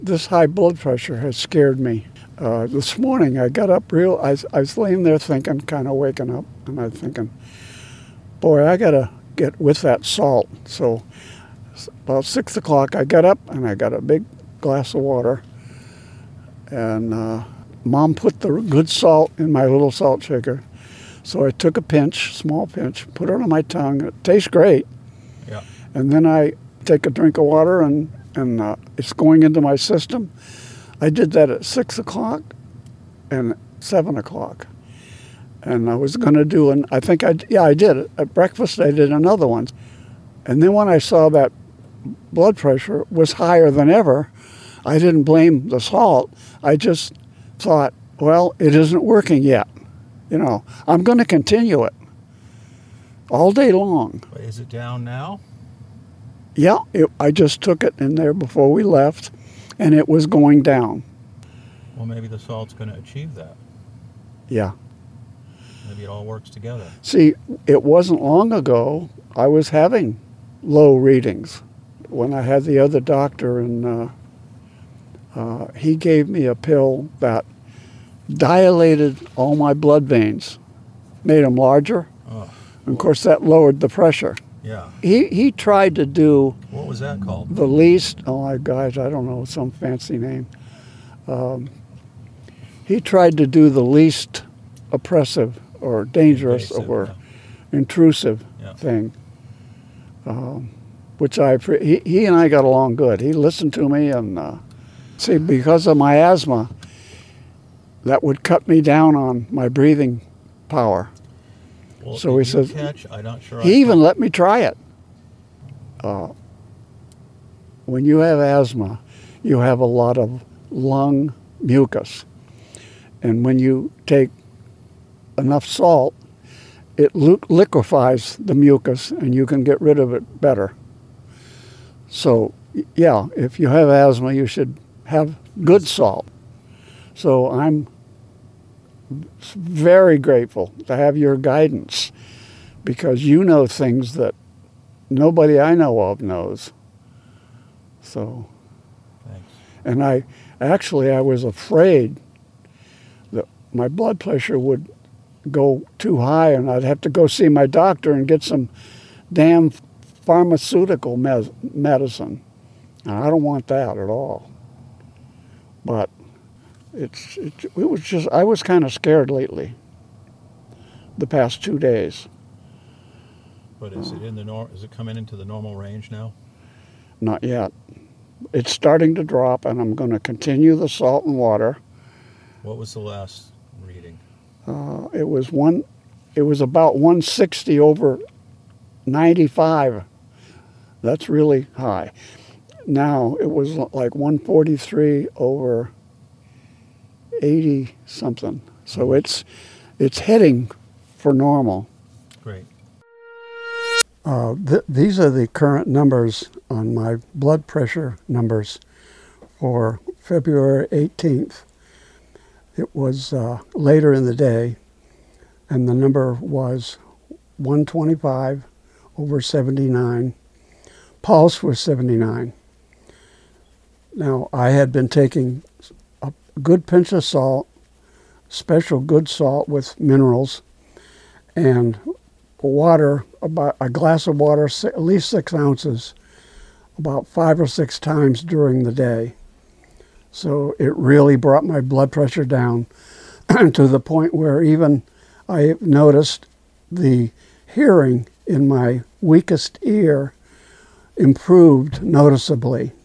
This high blood pressure has scared me. This morning I got up I was laying there thinking, kind of waking up, and I was thinking, boy, I got to get with that salt. So about 6 o'clock I got up and I got a big glass of water, and Mom put the good salt in my little salt shaker. So I took a pinch, small pinch, put it on my tongue. It tastes great. Yeah. And then I take a drink of water and it's going into my system. I did that at 6 o'clock and 7 o'clock. And I was going to do I did it. At breakfast, I did another one. And then when I saw that blood pressure was higher than ever, I didn't blame the salt. I just thought, well, it isn't working yet. I'm going to continue it all day long. Is it down now? Yeah, I just took it in there before we left, and it was going down. Well, maybe the salt's going to achieve that. Yeah. Maybe it all works together. See, it wasn't long ago I was having low readings. When I had the other doctor, and he gave me a pill that dilated all my blood veins, made them larger. Oh, and of course, that lowered the pressure. yeah. He tried to do What was that called? the least, oh my gosh, I don't know, some fancy name. He tried to do the least oppressive or dangerous Invasive, or intrusive Yeah. thing, which he and I got along good. He listened to me, and see, because of my asthma, that would cut me down on my breathing power. Well, So he says, I'm not sure. he even let me try it. When you have asthma, you have a lot of lung mucus. And when you take enough salt, it liquefies the mucus and you can get rid of it better. So, yeah, if you have asthma, you should have good salt. So I'm very grateful to have your guidance, because you know things that nobody I know of knows. So, Thanks. and I was afraid that my blood pressure would go too high and I'd have to go see my doctor and get some damn pharmaceutical medicine. And I don't want that at all. But it was just, I was kind of scared lately, the past 2 days. But is it coming into the normal range now? Not yet. It's starting to drop, and I'm going to continue the salt and water. What was the last reading? It was about 160 over 95. That's really high. Now it was like 143 over 80 something. So it's heading for normal. Great. These are the current numbers on my blood pressure numbers for February 18th. It was later in the day, and the number was 125 over 79. Pulse was 79. Now, I had been taking a good pinch of salt, special good salt with minerals, and water, about a glass of water, at least 6 ounces, about 5 or 6 times during the day. So it really brought my blood pressure down to the point where even I noticed the hearing in my weakest ear improved noticeably.